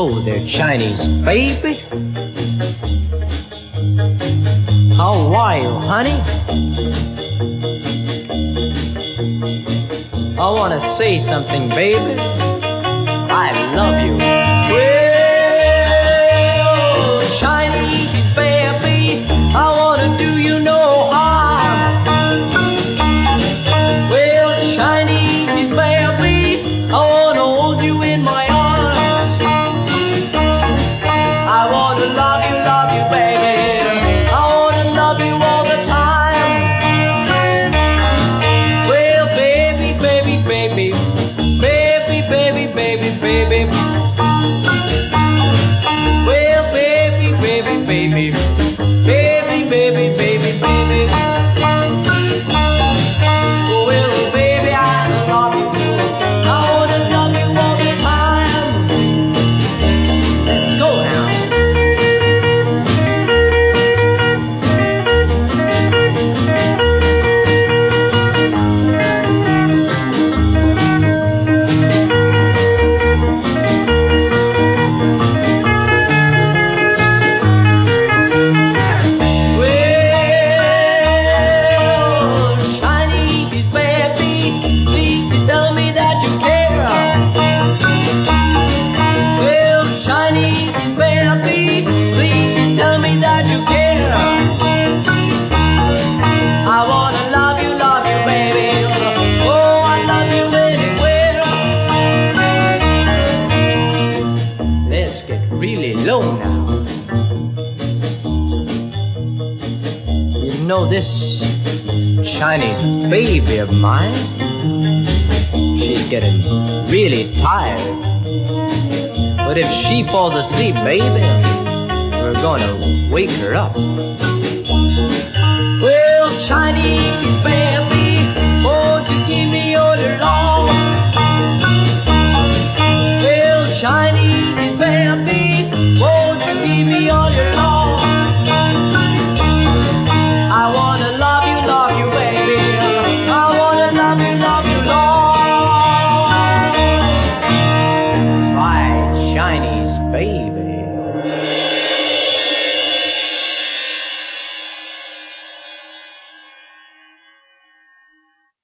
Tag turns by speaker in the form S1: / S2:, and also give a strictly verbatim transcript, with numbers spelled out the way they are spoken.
S1: know they're Chinese, baby. How are you, honey? I wanna say something, baby. I love you. Well, Chinese, baby, I wanna do you no harm. Well, Chinese, baby, I wanna hold you in my arms. I wanna love you, love you, baby. I wanna love you all the time. Well, baby, baby, baby, baby, baby, baby, baby. Well, baby, baby, baby, baby, baby, baby, baby. Oh, well, baby, I love you. I wanna love you all the time. Let's go now. Well, Chinese, baby, please tell me that you care. Well, Chinese, baby, please tell me that you care. I wanna love you, love you, baby. Oh, I love you anywhere. Let's get really low now. You know this Chinese baby of mine? She's getting really tired. But if she falls asleep, baby, we're gonna wake her up. Well, Chinese baby.